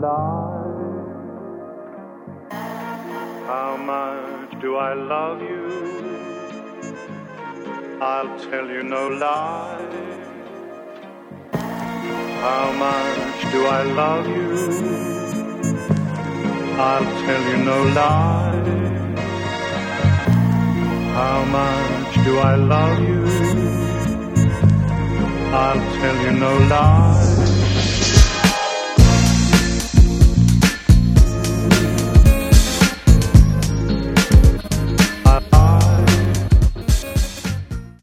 lie. How much do I love you? I'll tell you no lie. How much do I love you? I'll tell you no lie. How much do I love you? I'll tell you no lie.